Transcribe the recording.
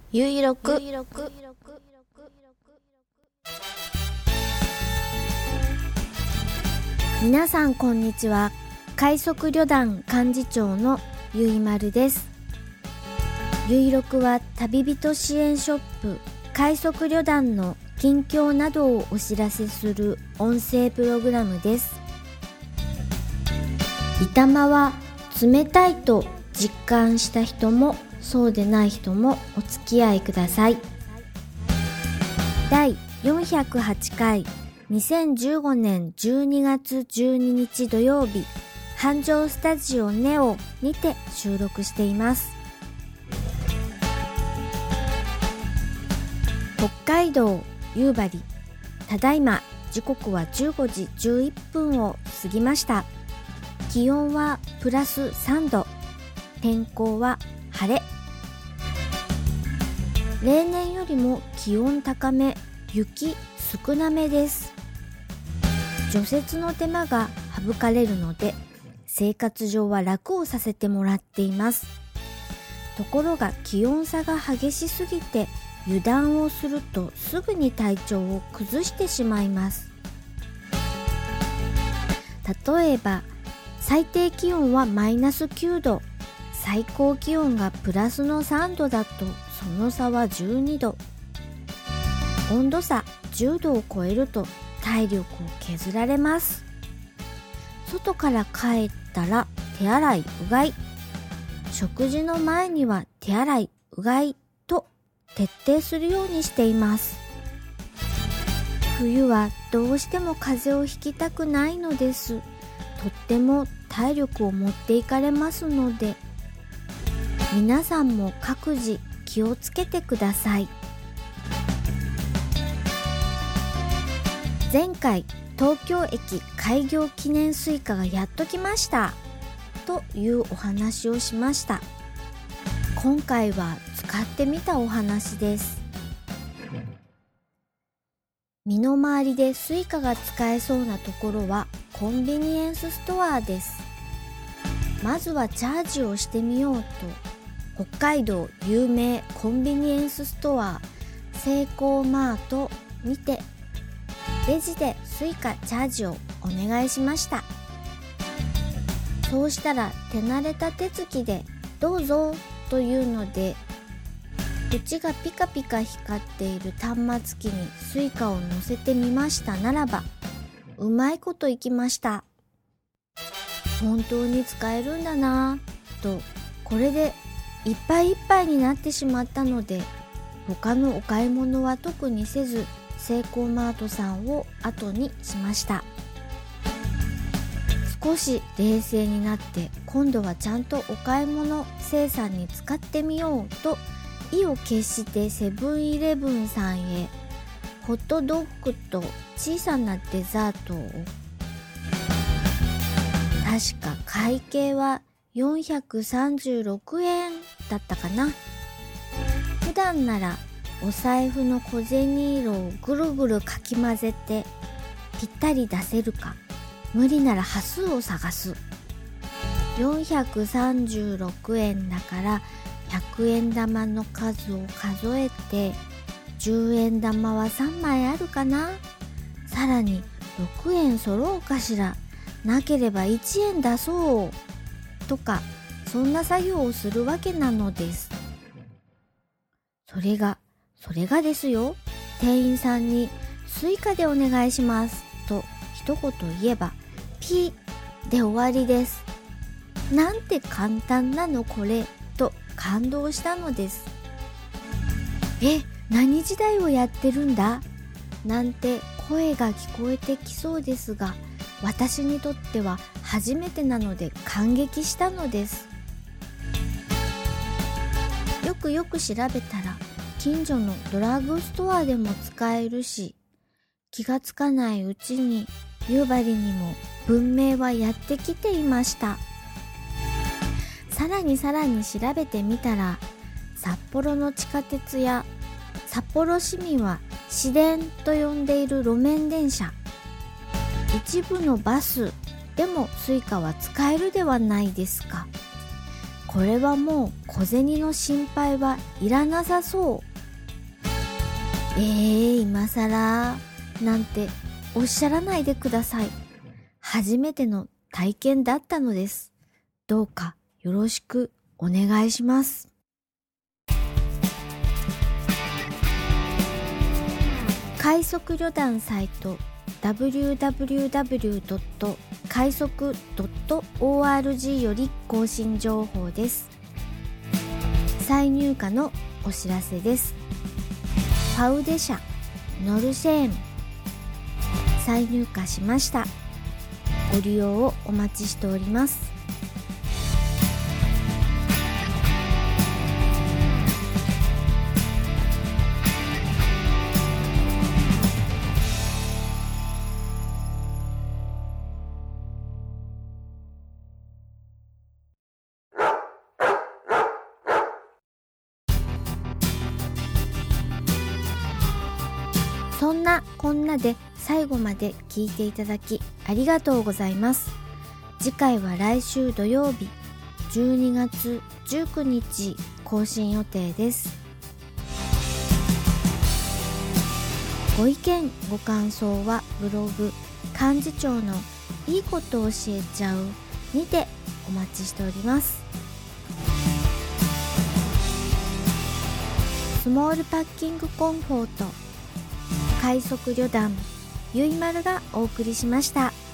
ゆいろく皆さんこんにちは。快速旅団幹事長のゆいまるです。ゆいろくは旅人支援ショップ快速旅団の近況などをお知らせする音声プログラムです。板間は冷たいと実感した人もそうでない人もお付き合いください。第408回2015年12月12日土曜日、繁盛スタジオネオにて収録しています。北海道夕張、ただいま時刻は15時11分を過ぎました。気温はプラス3度、天候は晴れ。例年よりも気温高め、雪少なめです。除雪の手間が省かれるので生活上は楽をさせてもらっています。ところが気温差が激しすぎて油断をするとすぐに体調を崩してしまいます。例えば最低気温はマイナス9度、最高気温がプラスの3度だとその差は12度。温度差10度を超えると体力を削られます。外から帰ったら手洗い、うがい。食事の前には手洗い、うがいと徹底するようにしています。冬はどうしても風邪をひきたくないのです。とっても体力を持っていかれますので、皆さんも各自気をつけてください。前回東京駅開業記念スイカがやっと来ましたというお話をしました。今回は使ってみたお話です。身の回りでスイカが使えそうなところはコンビニエンスストアです。まずはチャージをしてみようと北海道有名コンビニエンスストアセイコーマートにてレジでスイカチャージをお願いしました。そうしたら手慣れた手つきでどうぞというので、縁がピカピカ光っている端末機にスイカを乗せてみましたならば、うまいこといきました。本当に使えるんだなぁと、これでいっぱいいっぱいになってしまったので、他のお買い物は特にせずセイコーマートさんを後にしました。少し冷静になって今度はちゃんとお買い物生産に使ってみようと意を決してセブンイレブンさんへホットドッグと小さなデザートを。確か会計は436円だったかな。普段ならお財布の小銭色をぐるぐるかき混ぜてぴったり出せるか、無理なら端数を探す。436円だから100円玉の数を数えて、10円玉は3枚あるかな、さらに6円揃うかしら、なければ1円出そうとか、そんな作業をするわけなのです。それがですよ、店員さんにスイカでお願いしますと一言言えばピーで終わりです。なんて簡単なのこれと感動したのです。何時代をやってるんだなんて声が聞こえてきそうですが、私にとっては初めてなので感激したのです。よく調べたら近所のドラッグストアでも使えるし、気がつかないうちに夕張にも文明はやってきていました。さらに調べてみたら、札幌の地下鉄や札幌市民は市電と呼んでいる路面電車、一部のバスでもスイカは使えるではないですか。 これはもう小銭の心配はいらなさそう。今さらなんておっしゃらないでください。初めての体験だったのです。どうかよろしくお願いします。快速旅団サイト www. 快速 .org より更新情報です。再入荷のお知らせです。パウデ社ノルシェーン再入荷しました。ご利用をお待ちしております。そんなこんなで最後まで聞いていただきありがとうございます。次回は来週土曜日12月19日更新予定です。ご意見ご感想はブログ幹事長のいいこと教えちゃうにてお待ちしております。スモールパッキングコンフォート快速旅団ゆいまるがお送りしました。